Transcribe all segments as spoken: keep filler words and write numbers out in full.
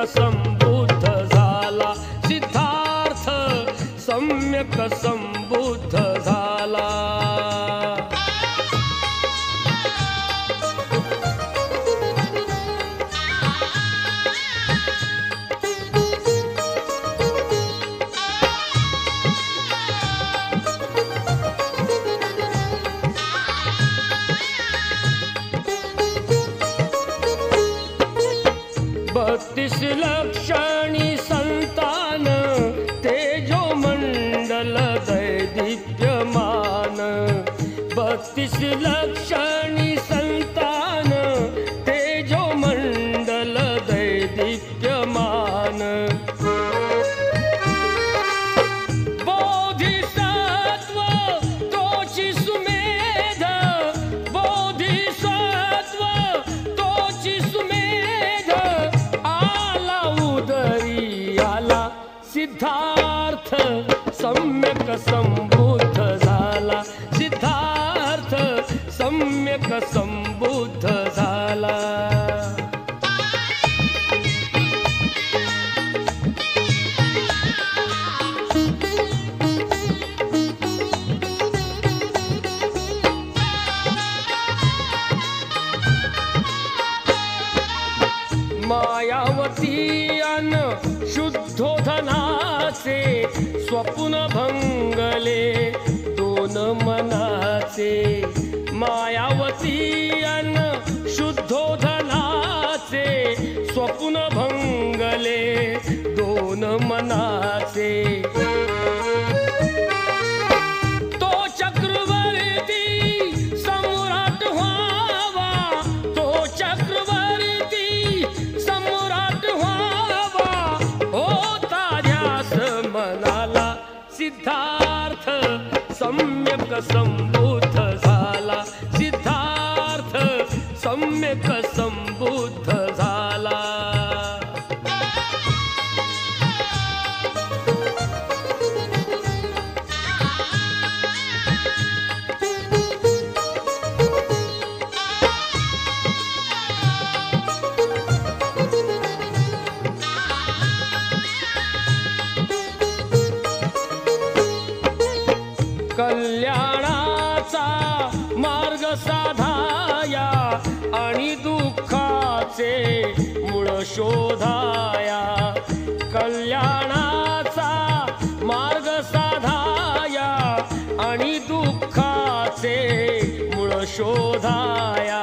संबुद्ध झाला, सिद्धार्थ सम्यक संबुद्ध झाला. बत्तीस लक्षणी संतान तेजो मंडल दैदीप्यमान, बत्तीस लक्षणी संतान तेजो मंडल दैदीप्यमान. बोधिसत्व तोची सुमेध, बोधिसत्व तोची सुमेध, सिद्धार्थ सम्यक संबुद्ध झाला, सिद्धार्थ सम्यक संबुद्ध झाला. मायावती अन शुद्धोधनाचे स्वप्न भंगले दोन मनाचे, मायावती अन शुद्धोधनाचे स्वप्न भंगले दोन मनाचे. तो चक्रवर्ती सम्राट व्हावा, तो चक्रवर्ती सम्राट व्हावा, होता ध्यास मनाला, सिद्धार्थ सम्यक संबुद्ध झाला, सिद्धार्थ सम्यक संबुद्ध झाला. कल्याणाचा मार्ग साधाया आणि दुःखाचे मूळ शोधाया, कल्याणाचा मार्ग साधाया आणि दुःखाचे मूळ शोधाया.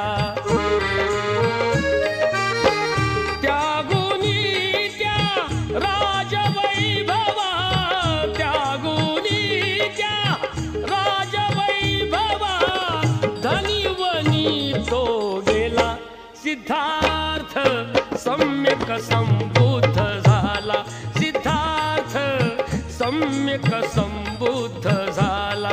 त्यागुनी त्या राजवैभवा, त्यागुनी त्या राजवैभवा, धनिवनी तो गेला, सिद्धार्थ सम्यक संबुद्ध झाला, सिद्धार्थ सम्यक संबुद्ध झाला.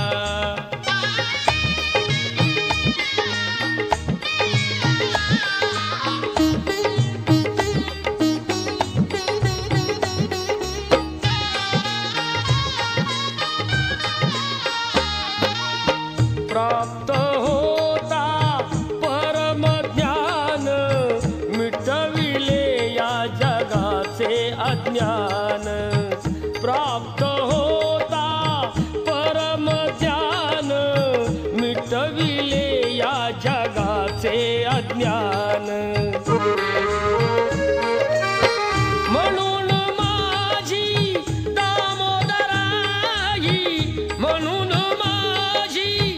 प्राप्त होता परम ज्ञान, मिटविले या जगाचे अज्ञान. प्राप्त होता परम ज्ञान, मिटविले या जगाचे अज्ञान. म्हणून माझी दामोदराई, म्हणून माझी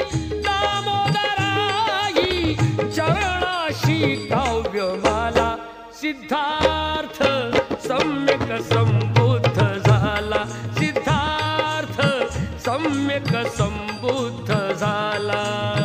दामोदराई, चरणाशी काव्यमाला, सिद्धार्थ सम्यक संबुद्ध झाला, सिद्धार्थ सम्यक संबुद्ध झाला.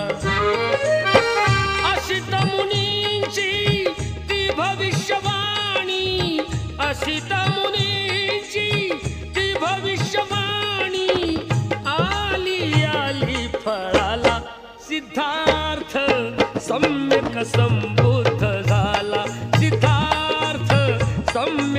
असित मुनींची ती भविष्यवाणी, असित मुनींची ती भविष्यवाणी, आली आली फळाला, सिद्धार्थ सम्यक संबुद्ध झाला, सिद्धार्थ सम्यक